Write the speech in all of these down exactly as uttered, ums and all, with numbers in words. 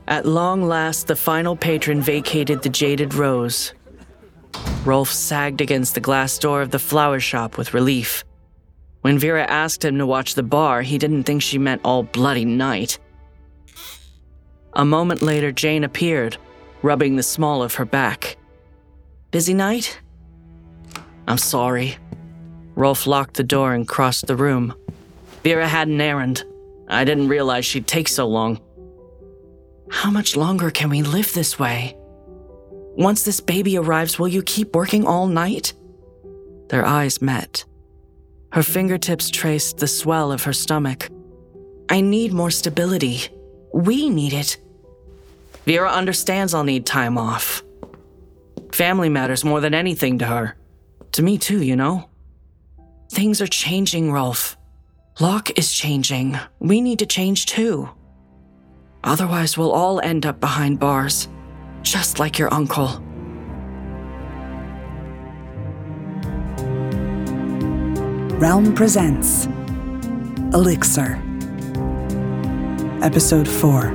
At long last, the final patron vacated the Jaded Rose. Rolf sagged against the glass door of the flower shop with relief. When Vera asked him to watch the bar, he didn't think she meant all bloody night. A moment later, Jane appeared, rubbing the small of her back. Busy night? I'm sorry. Rolf locked the door and crossed the room. Vera had an errand. I didn't realize she'd take so long. How much longer can we live this way? Once this baby arrives, will you keep working all night? Their eyes met. Her fingertips traced the swell of her stomach. I need more stability. We need it. Vera understands I'll need time off. Family matters more than anything to her. To me too, you know? Things are changing, Rolf. Locke is changing. We need to change too. Otherwise, we'll all end up behind bars, just like your uncle. Realm presents Elixir, Episode four.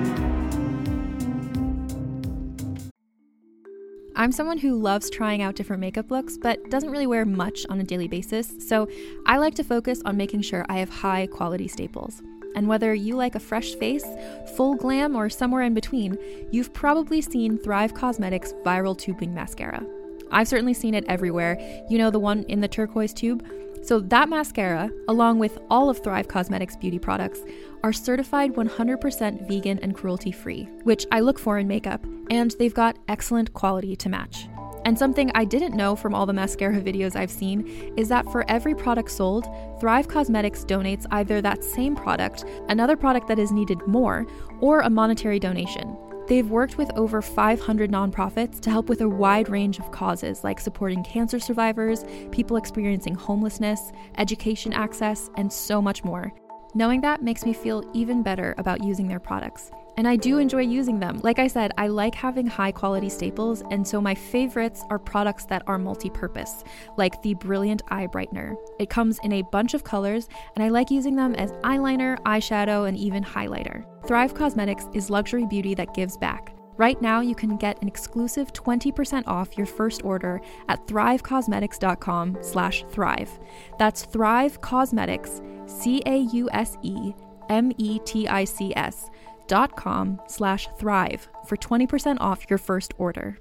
I'm someone who loves trying out different makeup looks, but doesn't really wear much on a daily basis, so I like to focus on making sure I have high quality staples. And whether you like a fresh face, full glam, or somewhere in between, you've probably seen Thrive Causemetics Viral Tubing Mascara. I've certainly seen it everywhere. You know, the one in the turquoise tube? So that mascara, along with all of Thrive Causemetics beauty products, are certified one hundred percent vegan and cruelty-free, which I look for in makeup, and they've got excellent quality to match. And something I didn't know from all the mascara videos I've seen is that for every product sold, Thrive Causemetics donates either that same product, another product that is needed more, or a monetary donation. They've worked with over five hundred nonprofits to help with a wide range of causes like supporting cancer survivors, people experiencing homelessness, education access, and so much more. Knowing that makes me feel even better about using their products. And I do enjoy using them. Like I said, I like having high quality staples, and so my favorites are products that are multi-purpose, like the Brilliant Eye Brightener. It comes in a bunch of colors, and I like using them as eyeliner, eyeshadow, and even highlighter. Thrive Causemetics is luxury beauty that gives back. Right now, you can get an exclusive twenty percent off your first order at thrivecausemetics.com slash thrive. That's Thrive Causemetics, C A U S E M E T I C S, dot com slash thrive for twenty percent off your first order.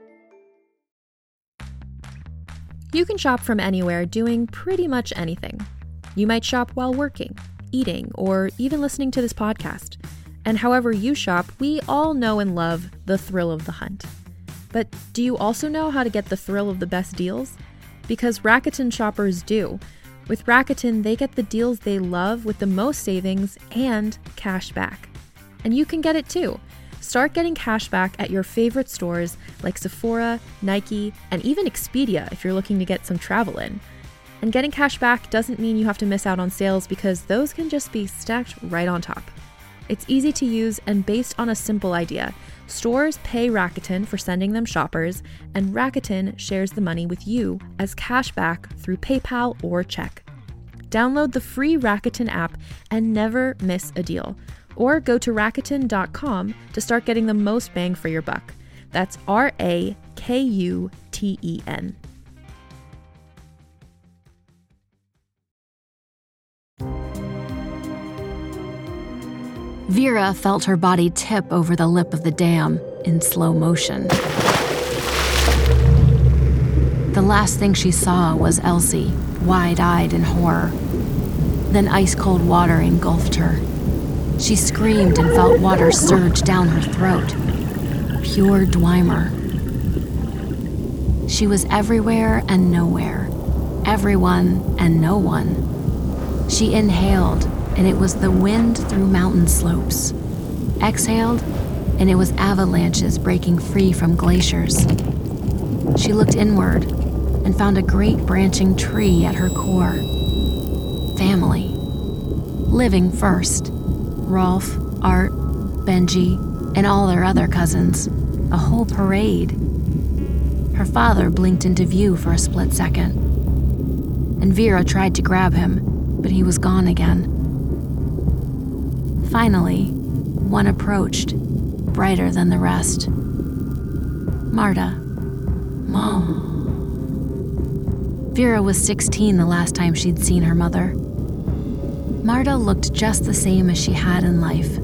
You can shop from anywhere doing pretty much anything. You might shop while working, eating, or even listening to this podcast. And however you shop, we all know and love the thrill of the hunt. But do you also know how to get the thrill of the best deals? Because Rakuten shoppers do. With Rakuten, they get the deals they love with the most savings and cash back. And you can get it too. Start getting cash back at your favorite stores like Sephora, Nike, and even Expedia if you're looking to get some travel in. And getting cash back doesn't mean you have to miss out on sales because those can just be stacked right on top. It's easy to use and based on a simple idea. Stores pay Rakuten for sending them shoppers, and Rakuten shares the money with you as cash back through PayPal or check. Download the free Rakuten app and never miss a deal. Or go to Rakuten dot com to start getting the most bang for your buck. That's R A K U T E N. Vera felt her body tip over the lip of the dam in slow motion. The last thing she saw was Elsie, wide-eyed in horror. Then ice-cold water engulfed her. She screamed and felt water surge down her throat. Pure Dwemer. She was everywhere and nowhere. Everyone and no one. She inhaled, and it was the wind through mountain slopes. Exhaled, and it was avalanches breaking free from glaciers. She looked inward and found a great branching tree at her core. Family. Living first. Rolf, Art, Benji, and all their other cousins. A whole parade. Her father blinked into view for a split second. And Vera tried to grab him, but he was gone again. Finally, one approached, brighter than the rest. Marta. Mom. Vera was sixteen the last time she'd seen her mother. Marta looked just the same as she had in life.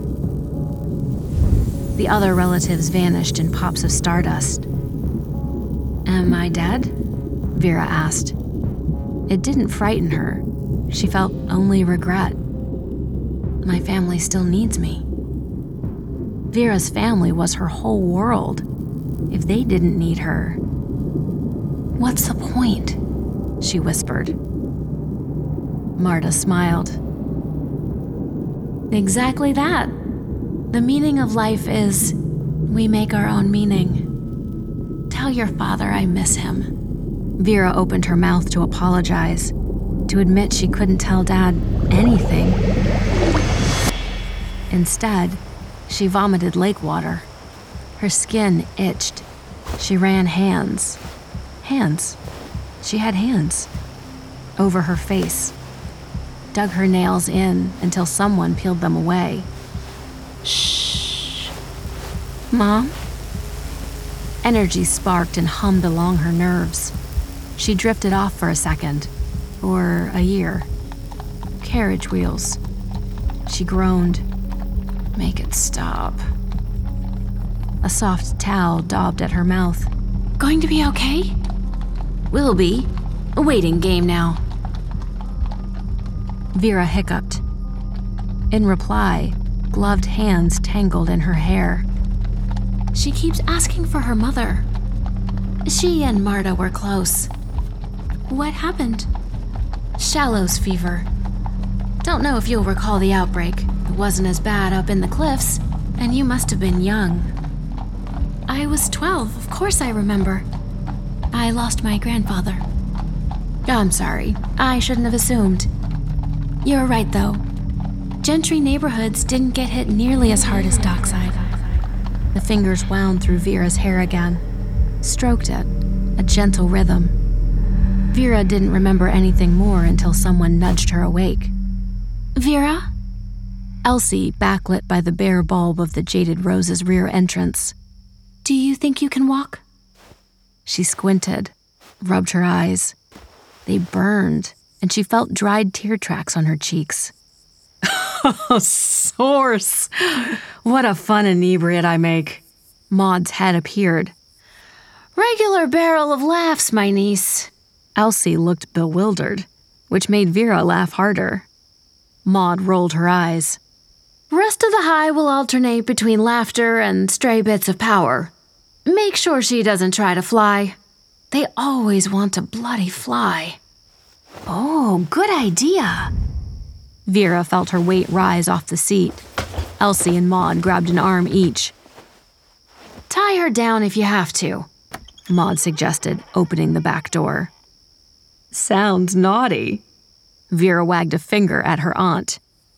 The other relatives vanished in pops of stardust. Am I dead? Vera asked. It didn't frighten her. She felt only regret. My family still needs me. Vera's family was her whole world. If they didn't need her, what's the point? She whispered. Marta smiled. Exactly that. The meaning of life is we make our own meaning. Tell your father I miss him. Vera opened her mouth to apologize, to admit she couldn't tell Dad anything. Instead, she vomited lake water. Her skin itched. She ran hands. Hands. She had hands. Over her face. Dug her nails in until someone peeled them away. Shh. Mom? Energy sparked and hummed along her nerves. She drifted off for a second. Or a year. Carriage wheels. She groaned. Make it stop. A soft towel daubed at her mouth. Going to be okay? Will be. A waiting game now. Vera hiccuped. In reply, gloved hands tangled in her hair. She keeps asking for her mother. She and Marta were close. What happened? Shallows fever. Don't know if you'll recall the outbreak. It wasn't as bad up in the cliffs, and you must have been young. I was twelve, of course I remember. I lost my grandfather. I'm sorry, I shouldn't have assumed. You're right, though. Gentry neighborhoods didn't get hit nearly as hard as Dockside. The fingers wound through Vera's hair again, stroked it, a gentle rhythm. Vera didn't remember anything more until someone nudged her awake. Vera? Elsie, backlit by the bare bulb of the Jaded Rose's rear entrance. Do you think you can walk? She squinted, rubbed her eyes. They burned, and she felt dried tear tracks on her cheeks. Oh, source! What a fun inebriate I make. Maud's head appeared. Regular barrel of laughs, my niece. Elsie looked bewildered, which made Vera laugh harder. Maud rolled her eyes. Rest of the high will alternate between laughter and stray bits of power. Make sure she doesn't try to fly. They always want to bloody fly. Oh, good idea. Vera felt her weight rise off the seat. Elsie and Maud grabbed an arm each. Tie her down if you have to, Maud suggested, opening the back door. Sounds naughty. Vera wagged a finger at her aunt.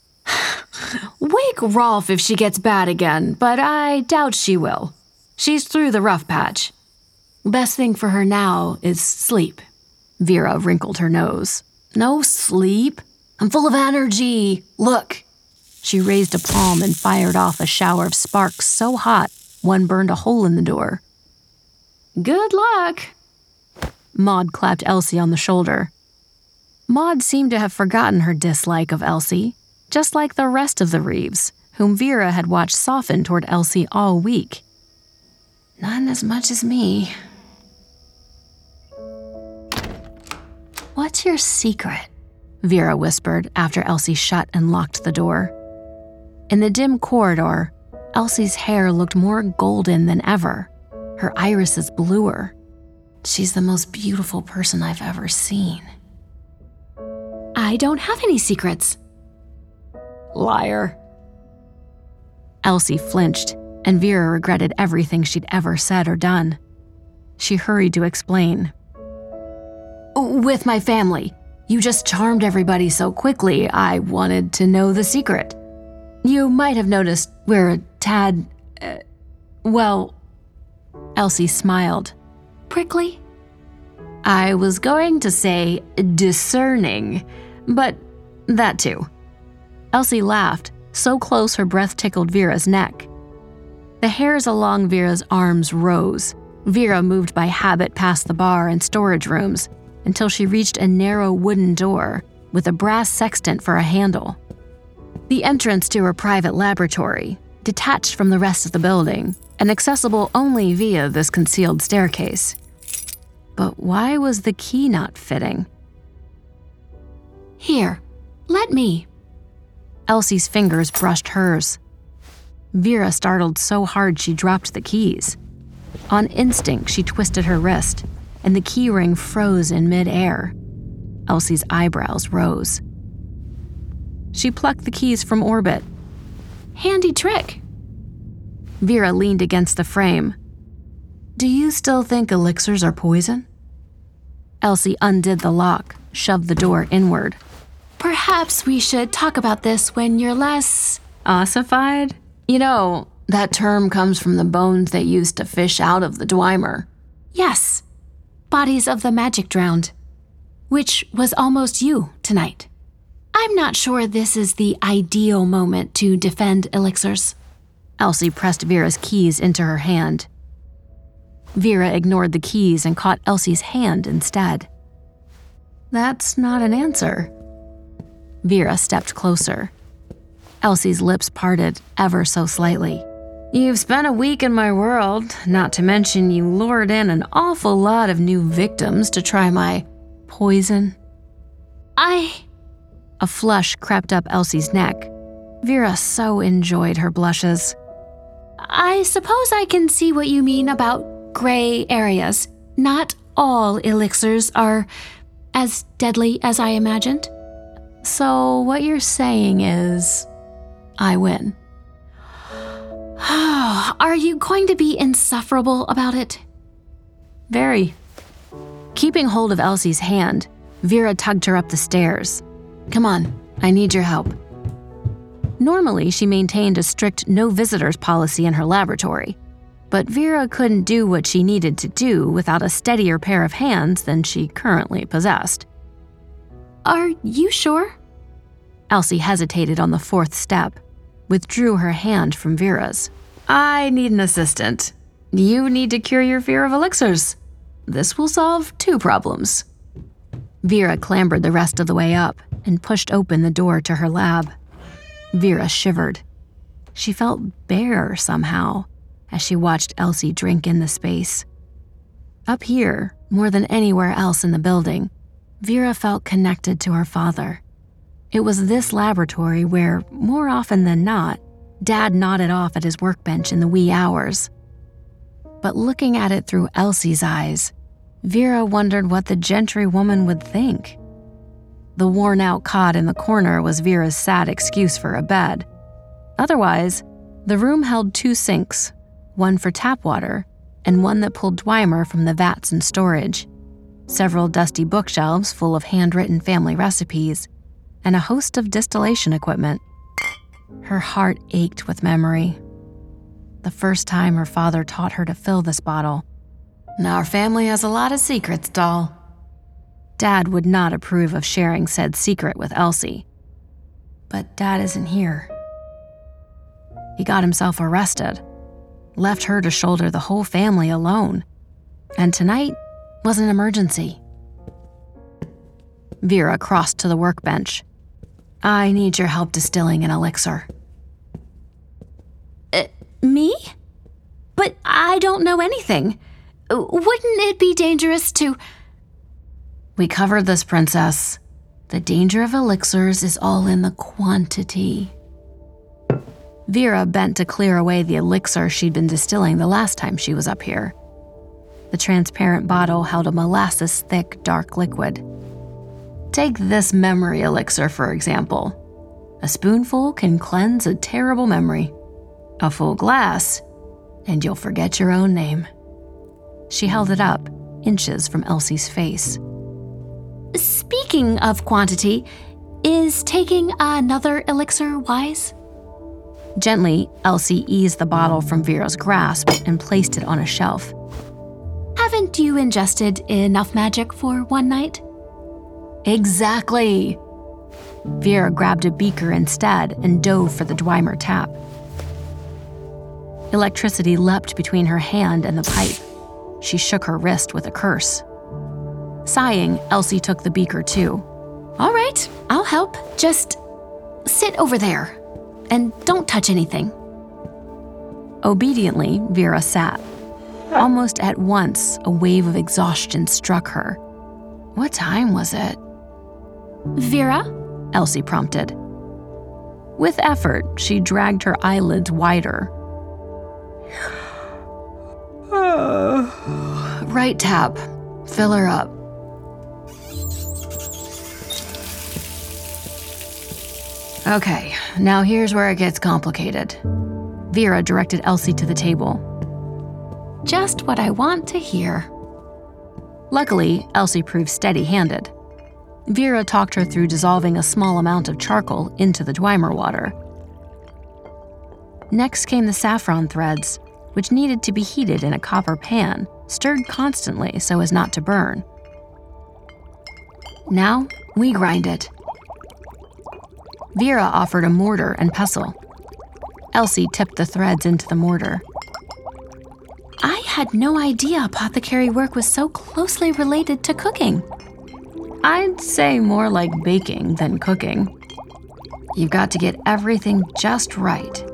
Wake Rolf if she gets bad again, but I doubt she will. She's through the rough patch. Best thing for her now is sleep. Vera wrinkled her nose. No sleep. I'm full of energy. Look. She raised a palm and fired off a shower of sparks so hot one burned a hole in the door. Good luck. Maud clapped Elsie on the shoulder. Maud seemed to have forgotten her dislike of Elsie, just like the rest of the Reeves, whom Vera had watched soften toward Elsie all week. None as much as me. What's your secret? Vera whispered after Elsie shut and locked the door. In the dim corridor, Elsie's hair looked more golden than ever, her irises bluer. She's the most beautiful person I've ever seen. I don't have any secrets. Liar. Elsie flinched, and Vera regretted everything she'd ever said or done. She hurried to explain. With my family. You just charmed everybody so quickly, I wanted to know the secret. You might have noticed we're a tad, uh, well, Elsie smiled. Prickly? I was going to say discerning, but that too. Elsie laughed, so close her breath tickled Vera's neck. The hairs along Vera's arms rose. Vera moved by habit past the bar and storage rooms until she reached a narrow wooden door with a brass sextant for a handle. The entrance to her private laboratory, detached from the rest of the building and accessible only via this concealed staircase. But why was the key not fitting? Here, let me. Elsie's fingers brushed hers. Vera startled so hard she dropped the keys. On instinct, she twisted her wrist, and the key ring froze in midair. Elsie's eyebrows rose. She plucked the keys from orbit. Handy trick. Vera leaned against the frame. Do you still think elixirs are poison? Elsie undid the lock, shoved the door inward. Perhaps we should talk about this when you're less ossified? You know, that term comes from the bones they used to fish out of the Dwemer. Yes, bodies of the magic drowned, which was almost you tonight. I'm not sure this is the ideal moment to defend elixirs. Elsie pressed Vera's keys into her hand. Vera ignored the keys and caught Elsie's hand instead. That's not an answer. Vera stepped closer. Elsie's lips parted ever so slightly. You've spent a week in my world, not to mention you lured in an awful lot of new victims to try my poison. I... A flush crept up Elsie's neck. Vera so enjoyed her blushes. I suppose I can see what you mean about gray areas. Not all elixirs are as deadly as I imagined. So what you're saying is, I win. Are you going to be insufferable about it? Very. Keeping hold of Elsie's hand, Vera tugged her up the stairs. Come on, I need your help. Normally, she maintained a strict no visitors policy in her laboratory, but Vera couldn't do what she needed to do without a steadier pair of hands than she currently possessed. Are you sure? Elsie hesitated on the fourth step, withdrew her hand from Vera's. I need an assistant. You need to cure your fear of elixirs. This will solve two problems. Vera clambered the rest of the way up and pushed open the door to her lab. Vera shivered. She felt bare somehow as she watched Elsie drink in the space. Up here, more than anywhere else in the building, Vera felt connected to her father. It was this laboratory where, more often than not, Dad nodded off at his workbench in the wee hours. But looking at it through Elsie's eyes, Vera wondered what the gentry woman would think. The worn-out cot in the corner was Vera's sad excuse for a bed. Otherwise, the room held two sinks, one for tap water and one that pulled Dwemer from the vats in storage, several dusty bookshelves full of handwritten family recipes, and a host of distillation equipment. Her heart ached with memory. The first time her father taught her to fill this bottle. Our family has a lot of secrets, doll. Dad would not approve of sharing said secret with Elsie. But Dad isn't here. He got himself arrested, left her to shoulder the whole family alone. And tonight was an emergency. Vera crossed to the workbench. I need your help distilling an elixir. Uh, me? But I don't know anything. Wouldn't it be dangerous to... We covered this, princess. The danger of elixirs is all in the quantity. Vera bent to clear away the elixir she'd been distilling the last time she was up here. The transparent bottle held a molasses-thick, dark liquid. Take this memory elixir, for example. A spoonful can cleanse a terrible memory. A full glass, and you'll forget your own name. She held it up, inches from Elsie's face. Speaking of quantity, is taking another elixir wise? Gently, Elsie eased the bottle from Vera's grasp and placed it on a shelf. Haven't you ingested enough magic for one night? Exactly. Vera grabbed a beaker instead and dove for the Dwemer tap. Electricity leapt between her hand and the pipe. She shook her wrist with a curse. Sighing, Elsie took the beaker too. All right, I'll help. Just sit over there and don't touch anything. Obediently, Vera sat. Almost at once, a wave of exhaustion struck her. What time was it? Vera? Elsie prompted. With effort, she dragged her eyelids wider. Right tap. Fill her up. Okay, now here's where it gets complicated. Vera directed Elsie to the table. Just what I want to hear. Luckily, Elsie proved steady-handed. Vera talked her through dissolving a small amount of charcoal into the Dwemer water. Next came the saffron threads, which needed to be heated in a copper pan, stirred constantly so as not to burn. Now, we grind it. Vera offered a mortar and pestle. Elsie tipped the threads into the mortar. I had no idea apothecary work was so closely related to cooking. I'd say more like baking than cooking. You've got to get everything just right.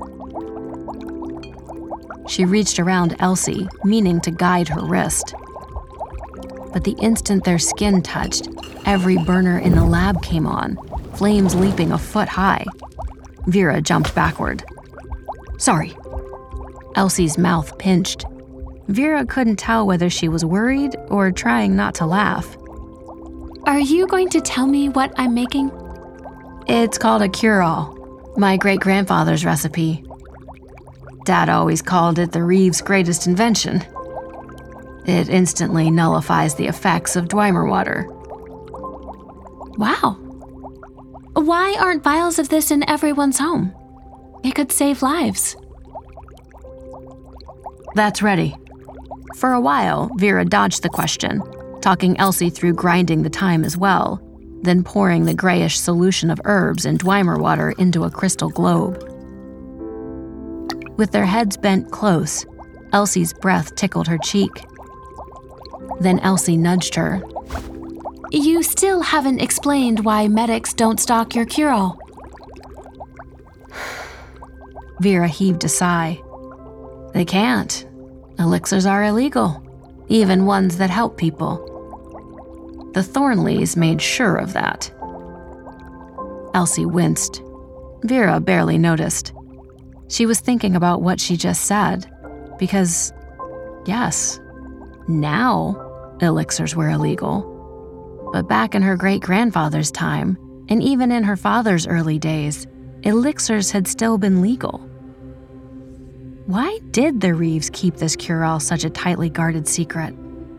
She reached around Elsie, meaning to guide her wrist. But the instant their skin touched, every burner in the lab came on, flames leaping a foot high. Vera jumped backward. Sorry. Elsie's mouth pinched. Vera couldn't tell whether she was worried or trying not to laugh. Are you going to tell me what I'm making? It's called a cure-all, my great-grandfather's recipe. Dad always called it the Reeves' greatest invention. It instantly nullifies the effects of Dwemer water. Wow. Why aren't vials of this in everyone's home? It could save lives. That's ready. For a while, Vera dodged the question, talking Elsie through grinding the thyme as well, then pouring the grayish solution of herbs and Dwemer water into a crystal globe. With their heads bent close, Elsie's breath tickled her cheek. Then Elsie nudged her. You still haven't explained why medics don't stock your cure-all. Vera heaved a sigh. They can't. Elixirs are illegal, even ones that help people. The Thornleys made sure of that. Elsie winced. Vera barely noticed. She was thinking about what she just said, because, yes, now elixirs were illegal. But back in her great-grandfather's time, and even in her father's early days, elixirs had still been legal. Why did the Reeves keep this cure-all such a tightly guarded secret?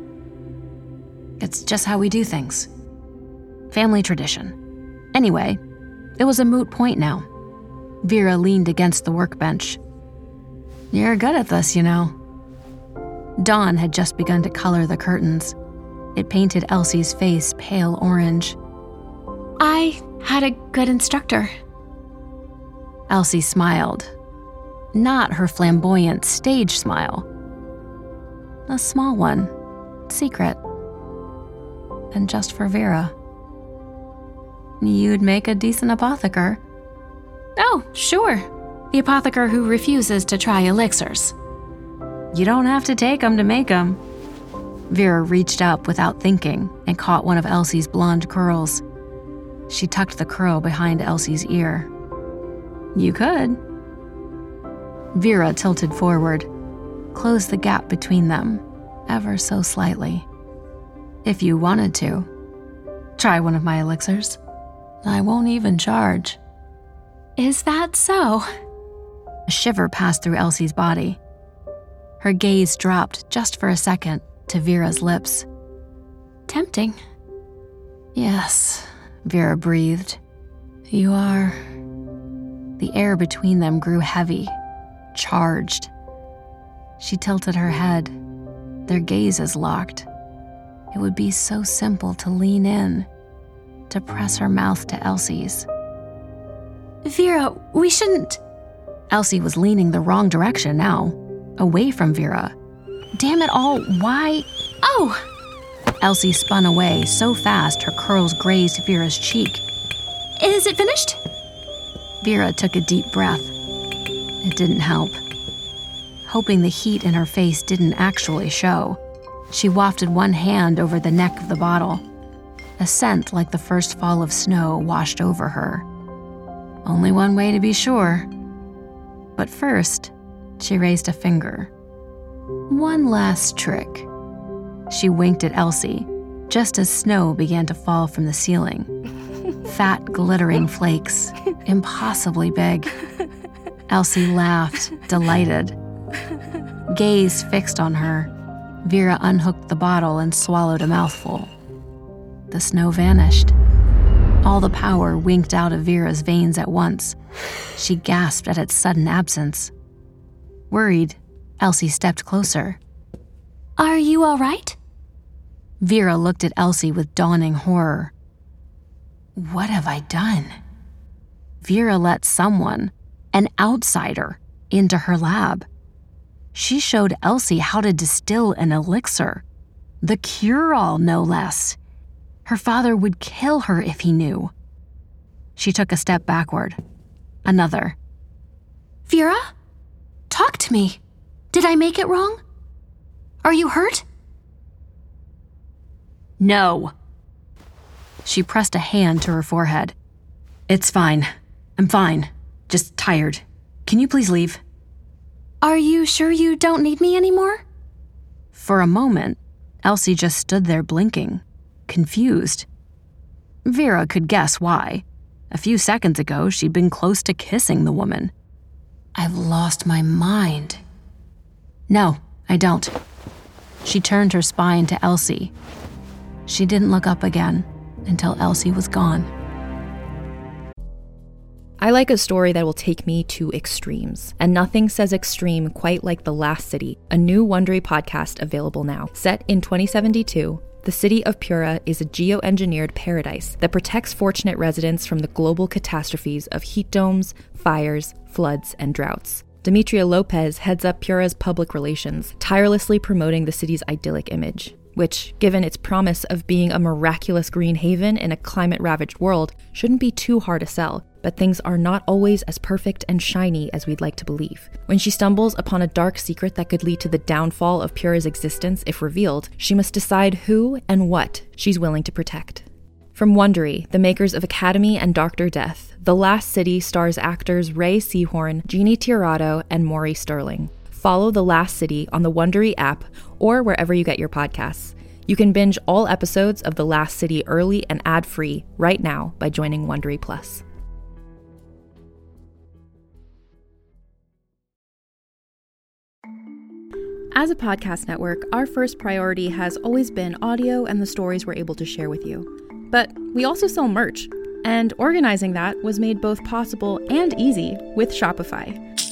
It's just how we do things. Family tradition. Anyway, it was a moot point now. Vera leaned against the workbench. You're good at this, you know. Dawn had just begun to color the curtains. It painted Elsie's face pale orange. I had a good instructor. Elsie smiled. Not her flamboyant stage smile. A small one, secret. And just for Vera. You'd make a decent apotheker. Oh, sure. The apotheker who refuses to try elixirs. You don't have to take them to make them. Vera reached up without thinking and caught one of Elsie's blonde curls. She tucked the curl behind Elsie's ear. You could. Vera tilted forward, closed the gap between them, ever so slightly. If you wanted to, try one of my elixirs. I won't even charge. Is that so? A shiver passed through Elsie's body. Her gaze dropped just for a second to Vera's lips. Tempting. Yes, Vera breathed. You are. The air between them grew heavy, charged. She tilted her head, their gazes locked. It would be so simple to lean in, to press her mouth to Elsie's. Vera, we shouldn't. Elsie was leaning the wrong direction now, away from Vera. Damn it all, why? Oh! Elsie spun away so fast her curls grazed Vera's cheek. Is it finished? Vera took a deep breath. It didn't help. Hoping the heat in her face didn't actually show, she wafted one hand over the neck of the bottle. A scent like the first fall of snow washed over her. Only one way to be sure. But first, she raised a finger. One last trick. She winked at Elsie, just as snow began to fall from the ceiling. Fat, glittering flakes, impossibly big. Elsie laughed, delighted. Gaze fixed on her, Vera unhooked the bottle and swallowed a mouthful. The snow vanished. All the power winked out of Vera's veins at once. She gasped at its sudden absence. Worried, Elsie stepped closer. Are you all right? Vera looked at Elsie with dawning horror. What have I done? Vera let someone, an outsider, into her lab. She showed Elsie how to distill an elixir. The cure-all, no less. Her father would kill her if he knew. She took a step backward. Another. Vera? Talk to me. Did I make it wrong? Are you hurt? No. She pressed a hand to her forehead. It's fine. I'm fine. Just tired. Can you please leave? Are you sure you don't need me anymore? For a moment, Elsie just stood there blinking, confused. Vera could guess why. A few seconds ago, she'd been close to kissing the woman. I've lost my mind. No, I don't. She turned her spine to Elsie. She didn't look up again until Elsie was gone. I like a story that will take me to extremes, and nothing says extreme quite like The Last City, a new Wondery podcast available now. Set in twenty seventy-two, the city of Piura is a geoengineered paradise that protects fortunate residents from the global catastrophes of heat domes, fires, floods, and droughts. Demetria Lopez heads up Piura's public relations, tirelessly promoting the city's idyllic image, which, given its promise of being a miraculous green haven in a climate-ravaged world, shouldn't be too hard to sell. But things are not always as perfect and shiny as we'd like to believe. When she stumbles upon a dark secret that could lead to the downfall of Piura's existence if revealed, she must decide who and what she's willing to protect. From Wondery, the makers of Academy and Doctor Death, The Last City stars actors Ray Seahorn, Jeannie Tirado, and Maury Sterling. Follow The Last City on the Wondery app or wherever you get your podcasts. You can binge all episodes of The Last City early and ad-free right now by joining Wondery Plus. As a podcast network, our first priority has always been audio and the stories we're able to share with you. But we also sell merch, and organizing that was made both possible and easy with Shopify.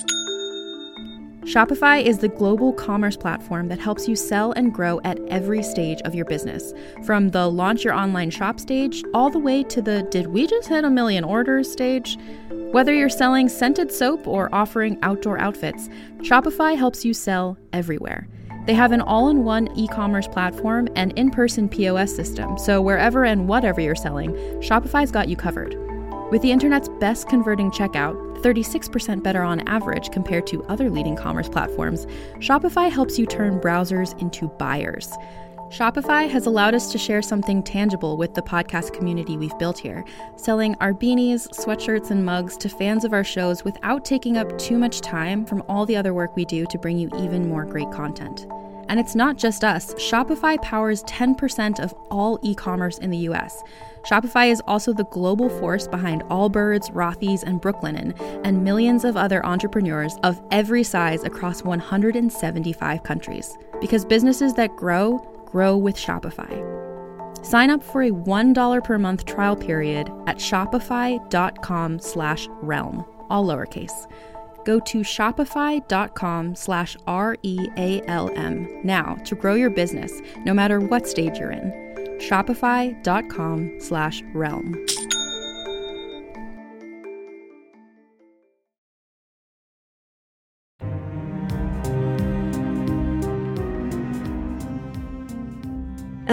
Shopify is the global commerce platform that helps you sell and grow at every stage of your business, from the launch your online shop stage all the way to the did we just hit a million orders stage. Whether you're selling scented soap or offering outdoor outfits, Shopify helps you sell everywhere. They have an all-in-one e-commerce platform and in-person P O S system, so wherever and whatever you're selling, Shopify's got you covered. With the internet's best converting checkout, thirty-six percent better on average compared to other leading commerce platforms, Shopify helps you turn browsers into buyers. Shopify has allowed us to share something tangible with the podcast community we've built here, selling our beanies, sweatshirts, and mugs to fans of our shows without taking up too much time from all the other work we do to bring you even more great content. And it's not just us. Shopify powers ten percent of all e-commerce in the U S. Shopify is also the global force behind Allbirds, Rothy's, and Brooklinen, and millions of other entrepreneurs of every size across one hundred seventy-five countries. Because businesses that grow, grow with Shopify. Sign up for a one dollar per month trial period at shopify.com slash realm, all lowercase. Go to shopify.com slash R-E-A-L-M now to grow your business, no matter what stage you're in. Shopify.com slash realm.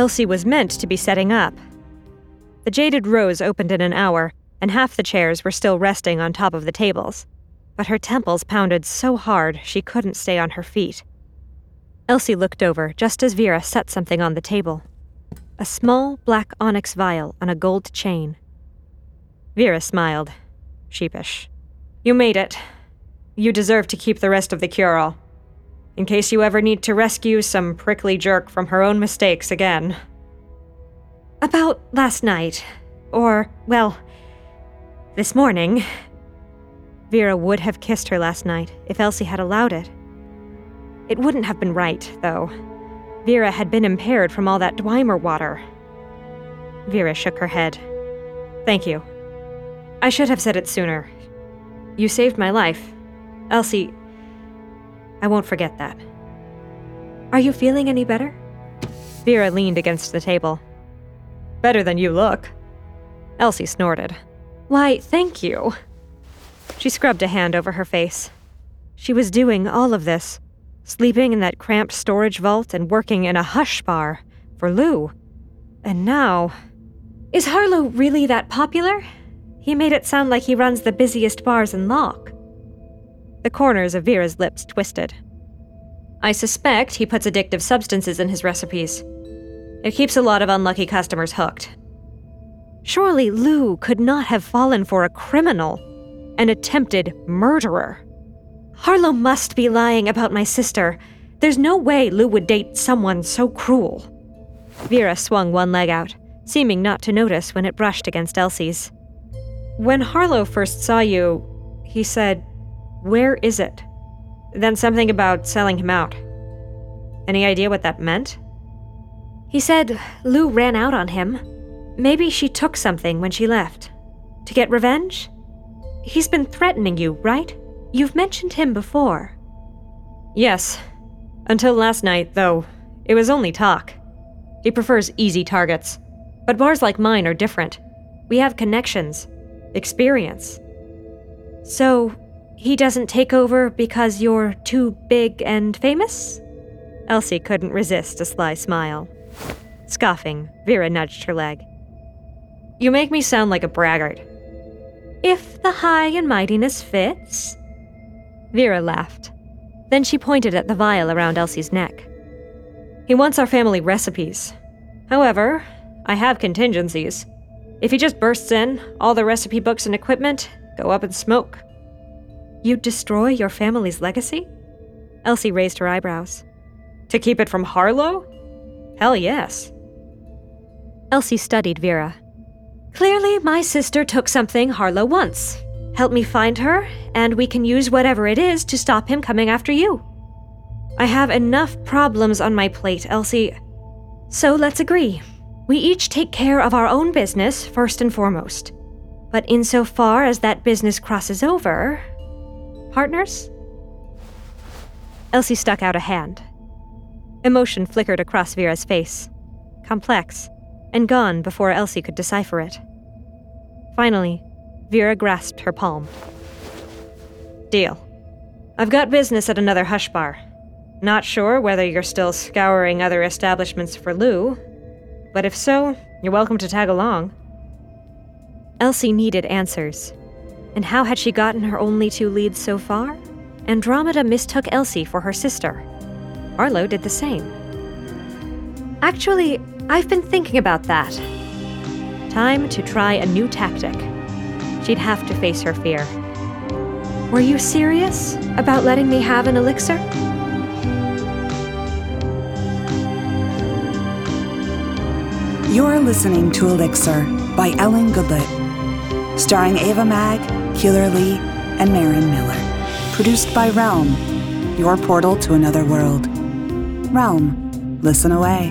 Elsie was meant to be setting up. The Jaded Rose opened in an hour, and half the chairs were still resting on top of the tables, but her temples pounded so hard she couldn't stay on her feet. Elsie looked over just as Vera set something on the table. A small black onyx vial on a gold chain. Vera smiled, sheepish. You made it. You deserve to keep the rest of the cure-all, in case you ever need to rescue some prickly jerk from her own mistakes again. About last night, or, well, this morning. Vera would have kissed her last night if Elsie had allowed it. It wouldn't have been right, though. Vera had been impaired from all that Dwemer water. Vera shook her head. Thank you. I should have said it sooner. You saved my life. Elsie, I won't forget that. Are you feeling any better? Vera leaned against the table. Better than you look. Elsie snorted. Why, thank you. She scrubbed a hand over her face. She was doing all of this, sleeping in that cramped storage vault and working in a hush bar for Lou. And now... Is Harlow really that popular? He made it sound like he runs the busiest bars in Locke. The corners of Vera's lips twisted. I suspect he puts addictive substances in his recipes. It keeps a lot of unlucky customers hooked. Surely Lou could not have fallen for a criminal, an attempted murderer. Harlow must be lying about my sister. There's no way Lou would date someone so cruel. Vera swung one leg out, seeming not to notice when it brushed against Elsie's. When Harlow first saw you, he said, "Where is it?" Then something about selling him out. Any idea what that meant? He said Lou ran out on him. Maybe she took something when she left. To get revenge? He's been threatening you, right? You've mentioned him before. Yes. Until last night, though, it was only talk. He prefers easy targets. But bars like mine are different. We have connections. Experience. So, he doesn't take over because you're too big and famous? Elsie couldn't resist a sly smile. Scoffing, Vera nudged her leg. You make me sound like a braggart. If the high and mightiness fits. Vera laughed. Then she pointed at the vial around Elsie's neck. He wants our family recipes. However, I have contingencies. If he just bursts in, all the recipe books and equipment go up in smoke. You'd destroy your family's legacy? Elsie raised her eyebrows. To keep it from Harlow? Hell yes. Elsie studied Vera. Clearly, my sister took something Harlow wants. Help me find her, and we can use whatever it is to stop him coming after you. I have enough problems on my plate, Elsie. So let's agree. We each take care of our own business first and foremost. But insofar as that business crosses over... Partners? Elsie stuck out a hand. Emotion flickered across Vera's face. Complex, and gone before Elsie could decipher it. Finally, Vera grasped her palm. Deal. I've got business at another hush bar. Not sure whether you're still scouring other establishments for Lou, but if so, you're welcome to tag along. Elsie needed answers. And how had she gotten her only two leads so far? Andromeda mistook Elsie for her sister. Harlow did the same. Actually, I've been thinking about that. Time to try a new tactic. She'd have to face her fear. Were you serious about letting me have an elixir? You're listening to Elixir by Ellen Goodlett, starring Ava Mag, Keeler Lee, and Marin Miller. Produced by Realm, your portal to another world. Realm, listen away.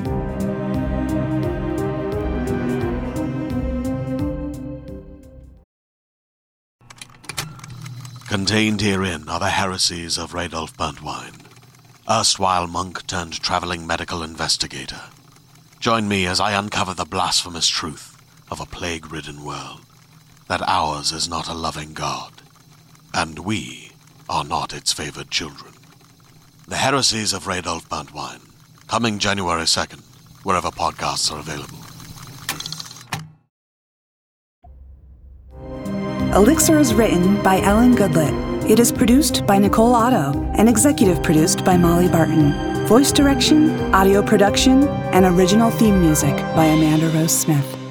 Contained herein are the heresies of Radolf Burntwine, erstwhile monk turned traveling medical investigator. Join me as I uncover the blasphemous truth of a plague-ridden world, that ours is not a loving God, and we are not its favored children. The heresies of Radolf Burntwine, coming January second, wherever podcasts are available. Elixir is written by Ellen Goodlett. It is produced by Nicole Otto and executive produced by Molly Barton. Voice direction, audio production, and original theme music by Amanda Rose Smith.